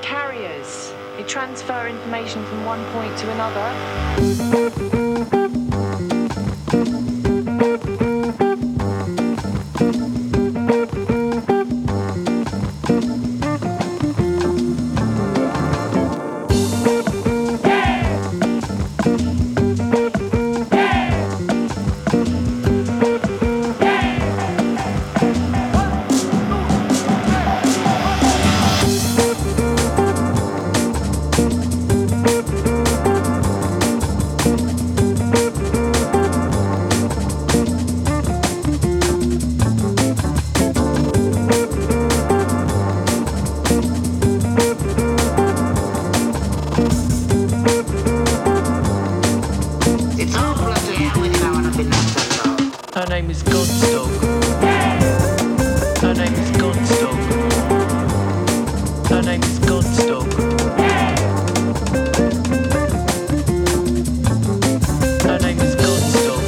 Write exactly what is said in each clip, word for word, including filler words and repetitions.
carriers. They transfer information from one point to another. Her name is Godstock. Her name is Godstock. Her name is Godstock. Her name is Godstock.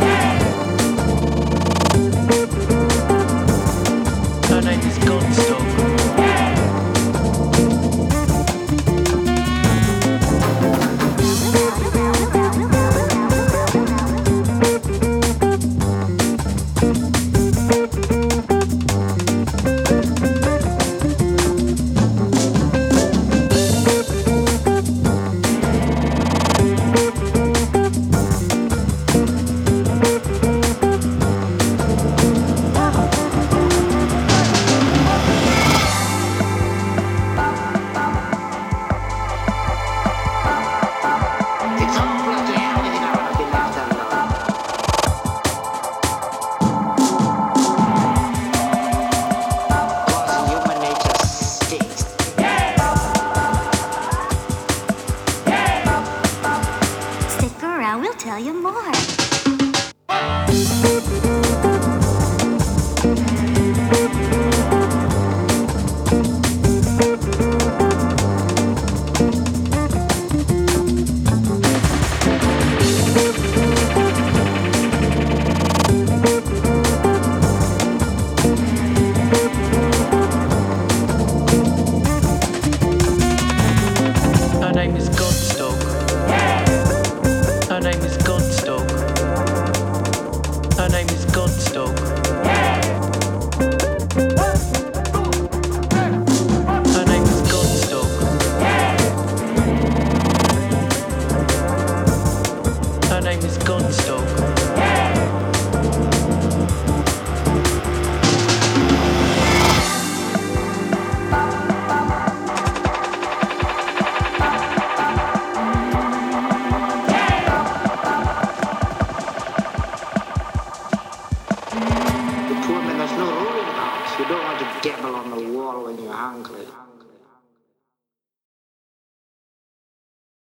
Her name is Godstock. We'll tell you more. Her name is Godstock. Her name is Godstock. Her name is Godstock. Her name is Godstock. Her name is Godstock. You don't want to gamble on the wall when you're hungry.